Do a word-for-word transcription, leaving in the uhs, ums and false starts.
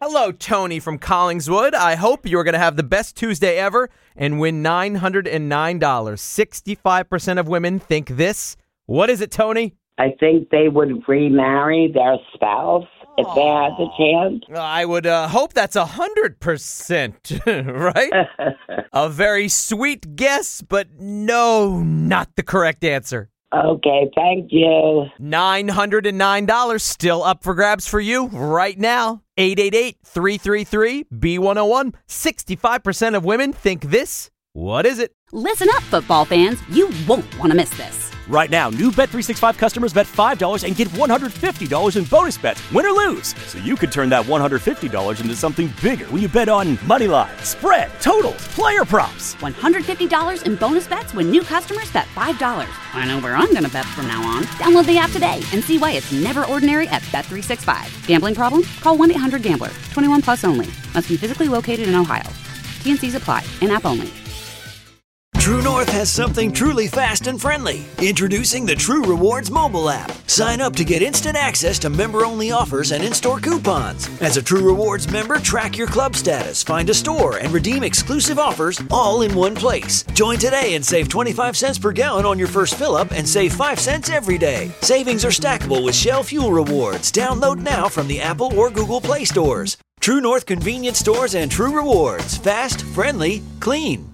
Hello, Tony from Collingswood. I hope you're going to have the best Tuesday ever and win nine hundred nine dollars. sixty-five percent of women think this. What is it, Tony? I think they would remarry their spouse if they had the chance. I would uh, hope that's one hundred percent, right? A very sweet guess, but no, not the correct answer. Okay, thank you. nine hundred nine dollars still up for grabs for you right now. eight eight eight, three three three, B one oh one. sixty-five percent of women think this. What is it? Listen up, football fans. You won't want to miss this. Right now, new Bet three sixty-five customers bet five dollars and get one hundred fifty dollars in bonus bets, win or lose. So you could turn that one hundred fifty dollars into something bigger when you bet on money line, spread, totals, player props. one hundred fifty dollars in bonus bets when new customers bet five dollars. I know where I'm going to bet from now on. Download the app today and see why it's never ordinary at Bet three sixty-five. Gambling problem? Call one eight hundred gambler. twenty-one plus only. Must be physically located in Ohio. T N Cs apply. In-app only. True North has something truly fast and friendly. Introducing the True Rewards mobile app. Sign up to get instant access to member-only offers and in-store coupons. As a True Rewards member, track your club status, find a store, and redeem exclusive offers all in one place. Join today and save twenty-five cents per gallon on your first fill-up and save five cents every day. Savings are stackable with Shell Fuel Rewards. Download now from the Apple or Google Play stores. True North convenience stores and True Rewards. Fast, friendly, clean.